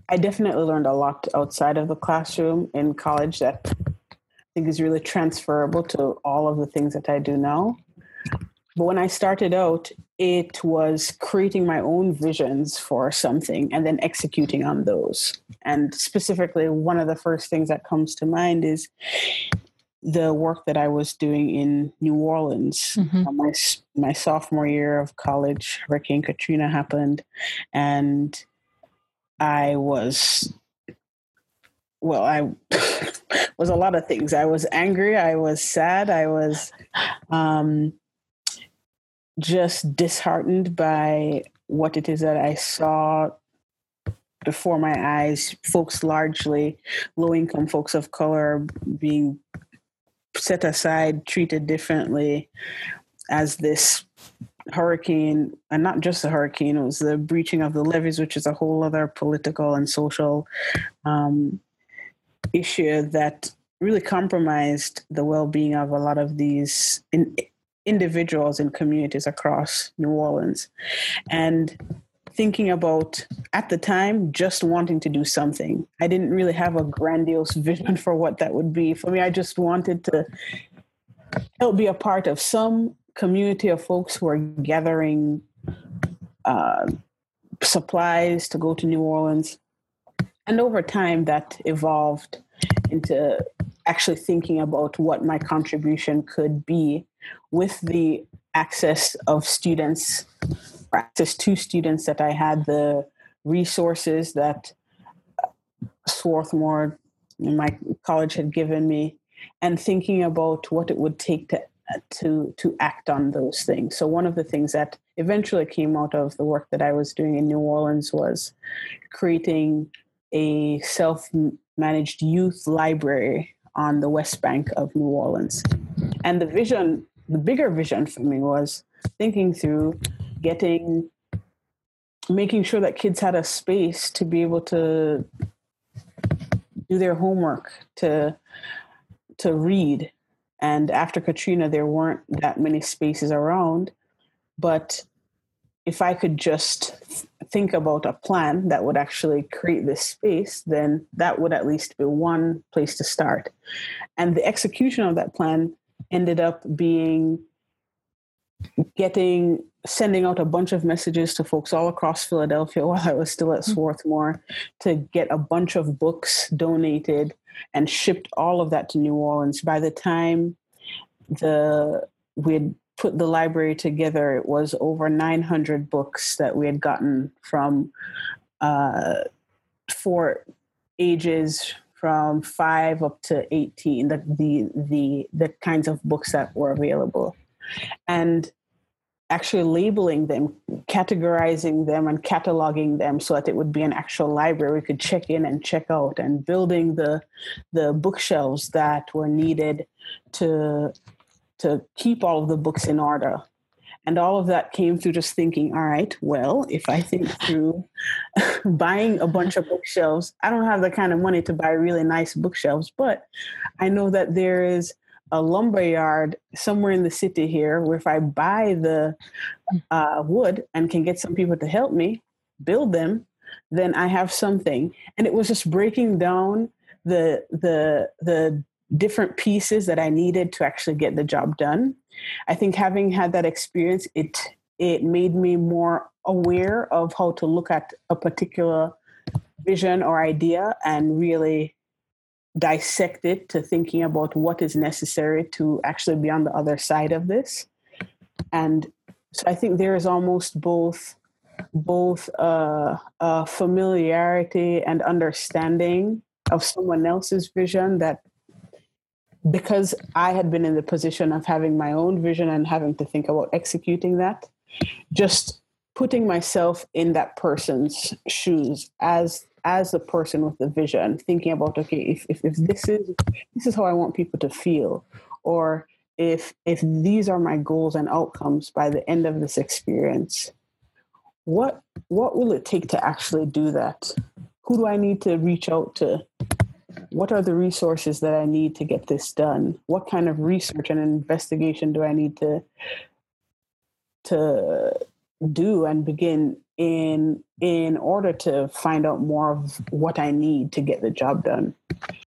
I definitely learned a lot outside of the classroom in college that I think is really transferable to all of the things that I do now. But when I started out, it was creating my own visions for something and then executing on those. And specifically, one of the first things that comes to mind is the work that I was doing in New Orleans. My sophomore year of college, Hurricane Katrina happened, and I was, well, I was a lot of things. I was angry. I was sad. I was just disheartened by what it is that I saw before my eyes. Folks, largely low-income folks of color, being set aside, treated differently as this hurricane, and not just a hurricane, it was the breaching of the levees, which is a whole other political and social issue that really compromised the well-being of a lot of these individuals and communities across New Orleans. And thinking about, at the time, just wanting to do something. I didn't really have a grandiose vision for what that would be. For me, I just wanted to help be a part of some community of folks who are gathering supplies to go to New Orleans. And over time, that evolved into actually thinking about what my contribution could be with the access of students, or access to students that I had, the resources that Swarthmore, my college, had given me, and thinking about what it would take to act on those things. So one of the things that eventually came out of the work that I was doing in New Orleans was creating a self-managed youth library on the West Bank of New Orleans. And the bigger vision for me was thinking through making sure that kids had a space to be able to do their homework, to read. And after Katrina, there weren't that many spaces around. But if I could just think about a plan that would actually create this space, then that would at least be one place to start. And the execution of that plan ended up being sending out a bunch of messages to folks all across Philadelphia while I was still at Swarthmore to get a bunch of books donated and shipped all of that to New Orleans. By the time we had put the library together, it was over 900 books that we had gotten from for ages from 5 up to 18, the kinds of books that were available. And actually labeling them, categorizing them, and cataloging them so that it would be an actual library we could check in and check out, and building the bookshelves that were needed to keep all of the books in order. And all of that came through just thinking, all right, well, if I think through buying a bunch of bookshelves, I don't have the kind of money to buy really nice bookshelves, but I know that there is a lumber yard somewhere in the city here where if I buy the wood and can get some people to help me build them, then I have something. And it was just breaking down the different pieces that I needed to actually get the job done. I think having had that experience, it made me more aware of how to look at a particular vision or idea and really dissect it to thinking about what is necessary to actually be on the other side of this. And so I think there is almost both familiarity and understanding of someone else's vision, that because I had been in the position of having my own vision and having to think about executing that, just putting myself in that person's shoes as the person with the vision, thinking about, okay, if this is how I want people to feel, or if these are my goals and outcomes by the end of this experience, what will it take to actually do that? Who do I need to reach out to? What are the resources that I need to get this done? What kind of research and investigation do I need to do and begin in order to find out more of what I need to get the job done.